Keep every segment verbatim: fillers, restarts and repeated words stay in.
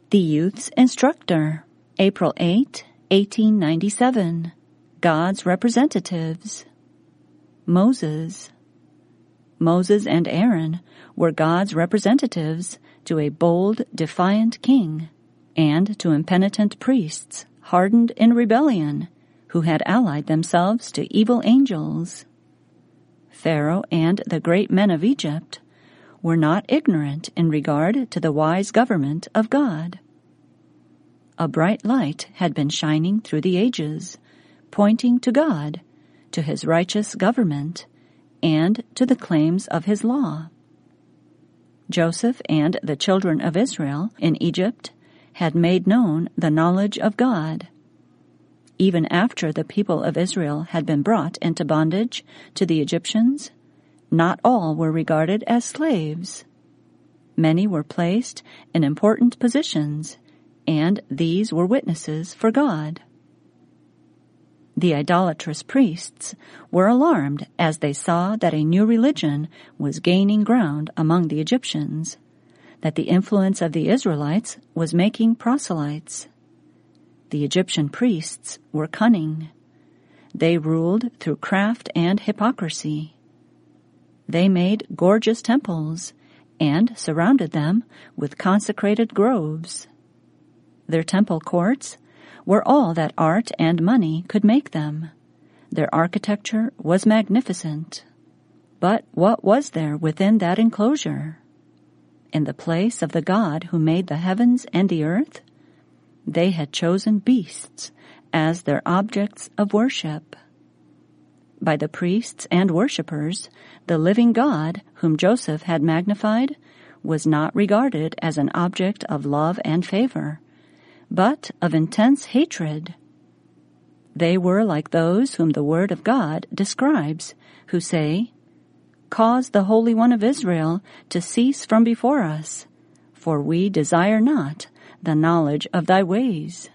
The Youth's Instructor, April eighth, eighteen ninety-seven. God's Representatives. Moses. Moses and Aaron were God's representatives to a bold, defiant king, and to impenitent priests hardened in rebellion, who had allied themselves to evil angels. Pharaoh and the great men of Egypt were not ignorant in regard to the wise government of God. A bright light had been shining through the ages, pointing to God, to his righteous government, and to the claims of his law. Joseph and the children of Israel in Egypt had made known the knowledge of God. Even after the people of Israel had been brought into bondage to the Egyptians, not all were regarded as slaves. Many were placed in important positions, and these were witnesses for God. The idolatrous priests were alarmed as they saw that a new religion was gaining ground among the Egyptians, that the influence of the Israelites was making proselytes. The Egyptian priests were cunning. They ruled through craft and hypocrisy. They made gorgeous temples and surrounded them with consecrated groves. Their temple courts were all that art and money could make them. Their architecture was magnificent. But what was there within that enclosure? In the place of the God who made the heavens and the earth, they had chosen beasts as their objects of worship. By the priests and worshippers, the living God, whom Joseph had magnified, was not regarded as an object of love and favor, but of intense hatred. They were like those whom the Word of God describes, who say, "Cause the Holy One of Israel to cease from before us, for we desire not the knowledge of thy ways."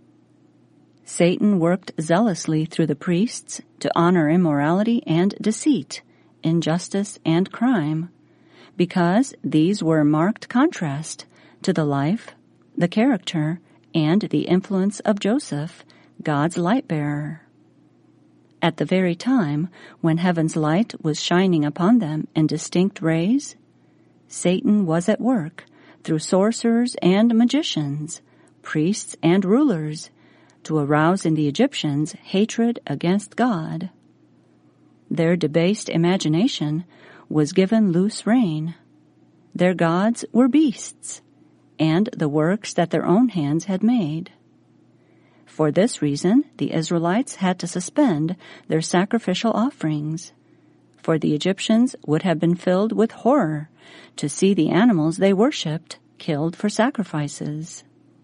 Satan worked zealously through the priests to honor immorality and deceit, injustice and crime, because these were marked contrast to the life, the character, and the influence of Joseph, God's light-bearer. At the very time when heaven's light was shining upon them in distinct rays, Satan was at work through sorcerers and magicians, priests and rulers, to arouse in the Egyptians hatred against God. Their debased imagination was given loose rein. Their gods were beasts, and the works that their own hands had made. For this reason, the Israelites had to suspend their sacrificial offerings, for the Egyptians would have been filled with horror to see the animals they worshipped killed for sacrifices.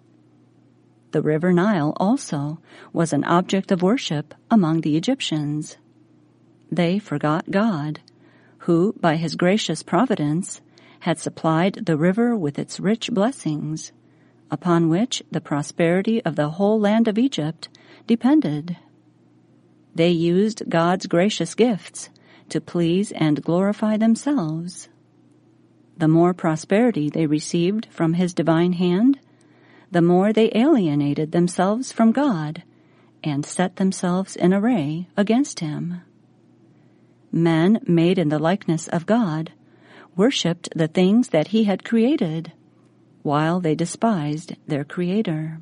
The river Nile also was an object of worship among the Egyptians. They forgot God, who, by his gracious providence, had supplied the river with its rich blessings, upon which the prosperity of the whole land of Egypt depended. They used God's gracious gifts to please and glorify themselves. The more prosperity they received from his divine hand, the more they alienated themselves from God and set themselves in array against him. Men made in the likeness of God worshipped the things that he had created, while they despised their Creator.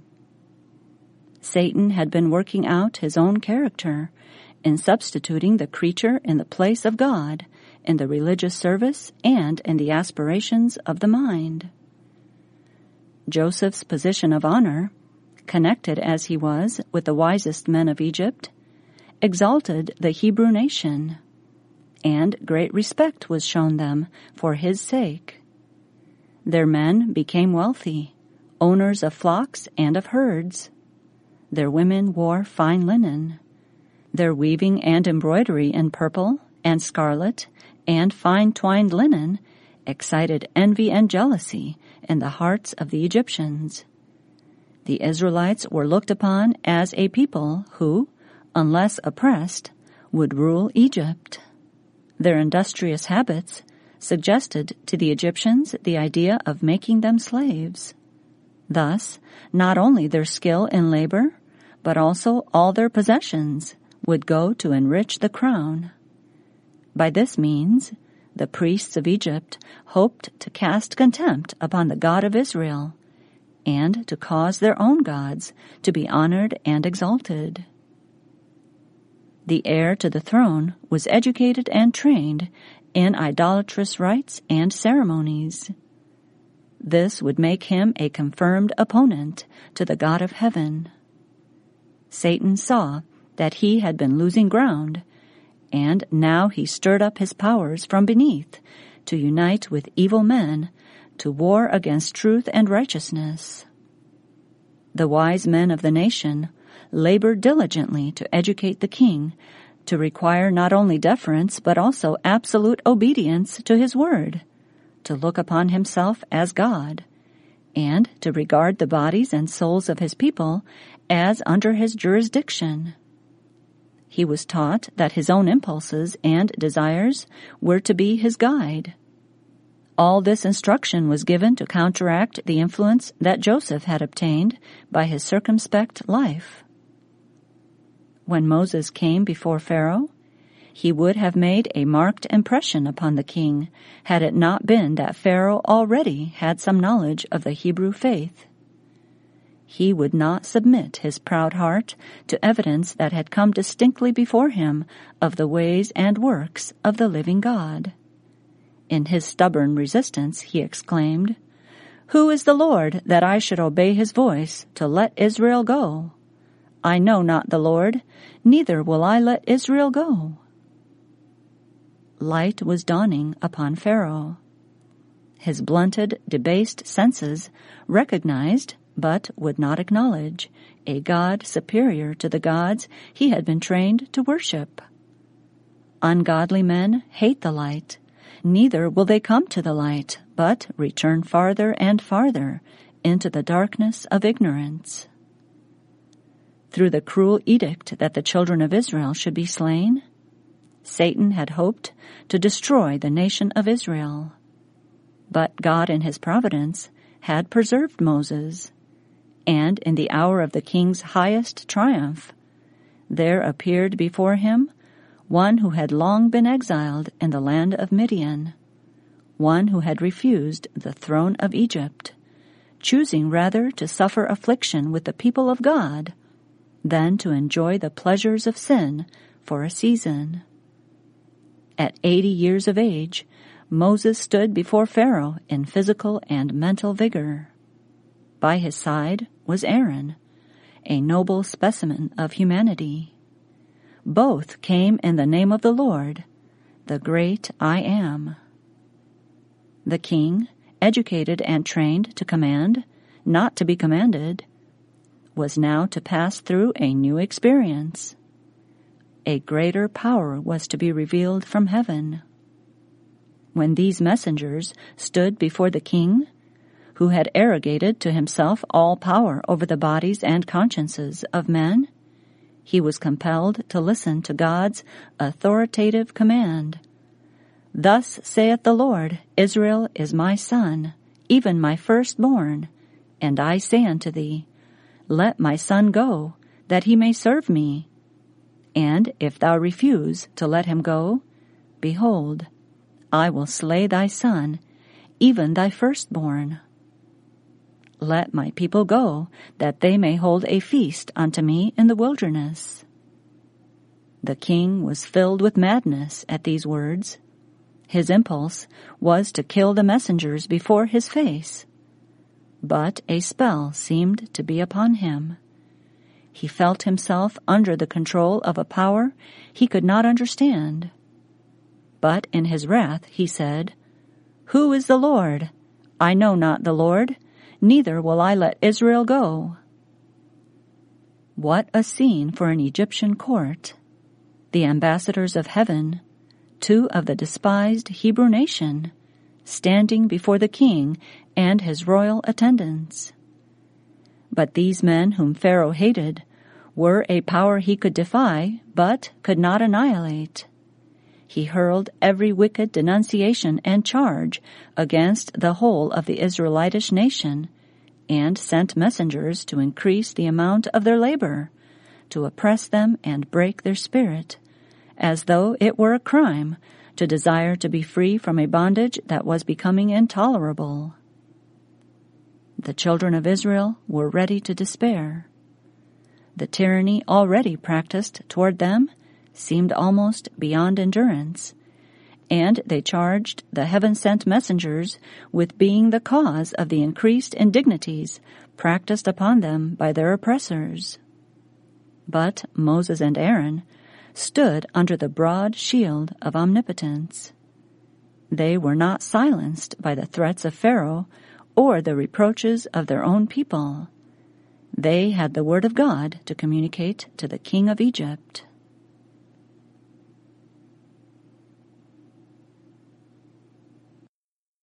Satan had been working out his own character in substituting the creature in the place of God in the religious service and in the aspirations of the mind. Joseph's position of honor, connected as he was with the wisest men of Egypt, exalted the Hebrew nation, and great respect was shown them for his sake. Their men became wealthy, owners of flocks and of herds. Their women wore fine linen. Their weaving and embroidery in purple and scarlet and fine twined linen excited envy and jealousy in the hearts of the Egyptians. The Israelites were looked upon as a people who, unless oppressed, would rule Egypt. Their industrious habits suggested to the Egyptians the idea of making them slaves. Thus, not only their skill in labor, but also all their possessions would go to enrich the crown. By this means, the priests of Egypt hoped to cast contempt upon the God of Israel, and to cause their own gods to be honored and exalted. The heir to the throne was educated and trained in idolatrous rites and ceremonies. This would make him a confirmed opponent to the God of heaven. Satan saw that he had been losing ground, and now he stirred up his powers from beneath to unite with evil men to war against truth and righteousness. The wise men of the nation labored diligently to educate the king to require not only deference but also absolute obedience to his word, to look upon himself as God, and to regard the bodies and souls of his people as under his jurisdiction. He was taught that his own impulses and desires were to be his guide. All this instruction was given to counteract the influence that Joseph had obtained by his circumspect life. When Moses came before Pharaoh, he would have made a marked impression upon the king had it not been that Pharaoh already had some knowledge of the Hebrew faith. He would not submit his proud heart to evidence that had come distinctly before him of the ways and works of the living God. In his stubborn resistance, he exclaimed, "Who is the Lord that I should obey his voice to let Israel go? I know not the Lord, neither will I let Israel go." Light was dawning upon Pharaoh. His blunted, debased senses recognized, but would not acknowledge, a God superior to the gods he had been trained to worship. Ungodly men hate the light, neither will they come to the light, but return farther and farther into the darkness of ignorance. Through the cruel edict that the children of Israel should be slain, Satan had hoped to destroy the nation of Israel. But God in his providence had preserved Moses, and in the hour of the king's highest triumph, there appeared before him one who had long been exiled in the land of Midian, one who had refused the throne of Egypt, choosing rather to suffer affliction with the people of God than to enjoy the pleasures of sin for a season. At eighty years of age, Moses stood before Pharaoh in physical and mental vigor. By his side was Aaron, a noble specimen of humanity. Both came in the name of the Lord, the great I Am. The king, educated and trained to command, not to be commanded, was now to pass through a new experience. A greater power was to be revealed from heaven. When these messengers stood before the king, who had arrogated to himself all power over the bodies and consciences of men, he was compelled to listen to God's authoritative command. "Thus saith the Lord, Israel is my son, even my firstborn. And I say unto thee, let my son go, that he may serve me. And if thou refuse to let him go, behold, I will slay thy son, even thy firstborn. Let my people go, that they may hold a feast unto me in the wilderness." The king was filled with madness at these words. His impulse was to kill the messengers before his face. But a spell seemed to be upon him. He felt himself under the control of a power he could not understand. But in his wrath he said, "Who is the Lord? I know not the Lord, neither will I let Israel go." What a scene for an Egyptian court! The ambassadors of heaven, two of the despised Hebrew nation, standing before the king and his royal attendants. But these men whom Pharaoh hated were a power he could defy, but could not annihilate. He hurled every wicked denunciation and charge against the whole of the Israelitish nation, and sent messengers to increase the amount of their labor, to oppress them and break their spirit, as though it were a crime to desire to be free from a bondage that was becoming intolerable. The children of Israel were ready to despair. The tyranny already practiced toward them seemed almost beyond endurance, and they charged the heaven-sent messengers with being the cause of the increased indignities practiced upon them by their oppressors. But Moses and Aaron stood under the broad shield of omnipotence. They were not silenced by the threats of Pharaoh or the reproaches of their own people. They had the word of God to communicate to the king of Egypt.